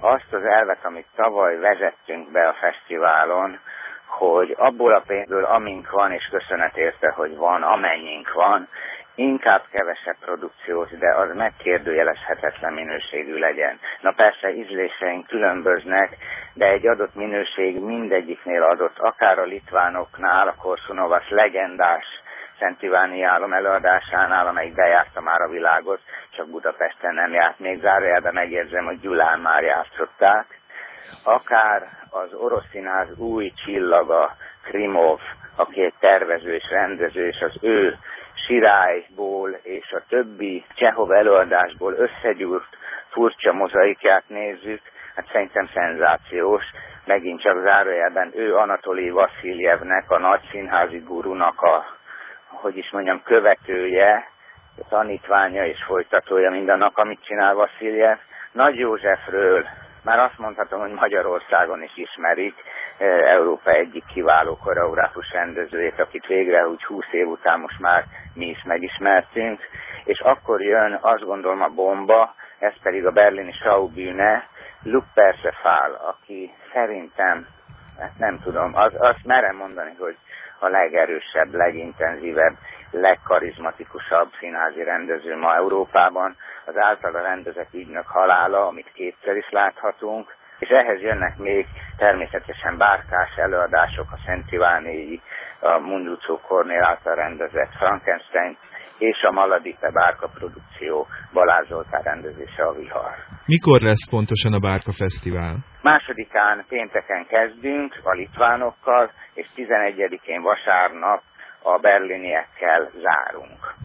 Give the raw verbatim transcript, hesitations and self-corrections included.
azt az elvet, amit tavaly vezettünk be a fesztiválon, hogy abból a pénzből, amink van, és köszönet érte, hogy van, amennyink van, inkább kevesebb produkciós, de az megkérdőjelezhetetlen minőségű legyen. Na persze ízléseink különböznek, de egy adott minőség mindegyiknél adott, akár a litvánoknál, a Korsunovas legendás Szent Iváni álom előadásánál, amelyik bejárta már a világot, csak Budapesten nem járt, még zárójelben megjegyzem, hogy Gyulán már játszották, akár az Orosz Színház új csillaga, Krimov, aki egy tervező és rendező, és az ő Sirályból és a többi Csehov előadásból összegyúrt furcsa mozaikját nézzük, hát szerintem szenzációs. Megint csak zárójelben ő Anatoli Vaszíljevnek, a nagy színházi gurunak a, hogy is mondjam, követője, tanítványa és folytatója mindannak, amit csinál Vaszíljev. Nagy Józsefről már azt mondhatom, hogy Magyarországon is ismerik, Európa egyik kiváló koreográfus rendezőjét, akit végre úgy húsz év után most már mi is megismertünk, és akkor jön, azt gondolom, a bomba, ez pedig a berlini Schaubühne, Luc Perceval, aki szerintem, hát nem tudom, az, azt merem mondani, hogy a legerősebb, legintenzívebb, legkarizmatikusabb színházi rendező ma Európában, az általa rendezett Ügynök halála, amit kétszer is láthatunk, és ehhez jönnek még természetesen bárkás előadások, a Szent Ivánéi, a Munducó Kornél által rendezett Frankenstein, és a Maladite bárka produkció, Balázs Zoltán rendezése, a Vihar. Mikor lesz pontosan a Bárka Fesztivál? Másodikán pénteken kezdünk a litvánokkal, és tizenegyedikén vasárnap a berliniekkel zárunk.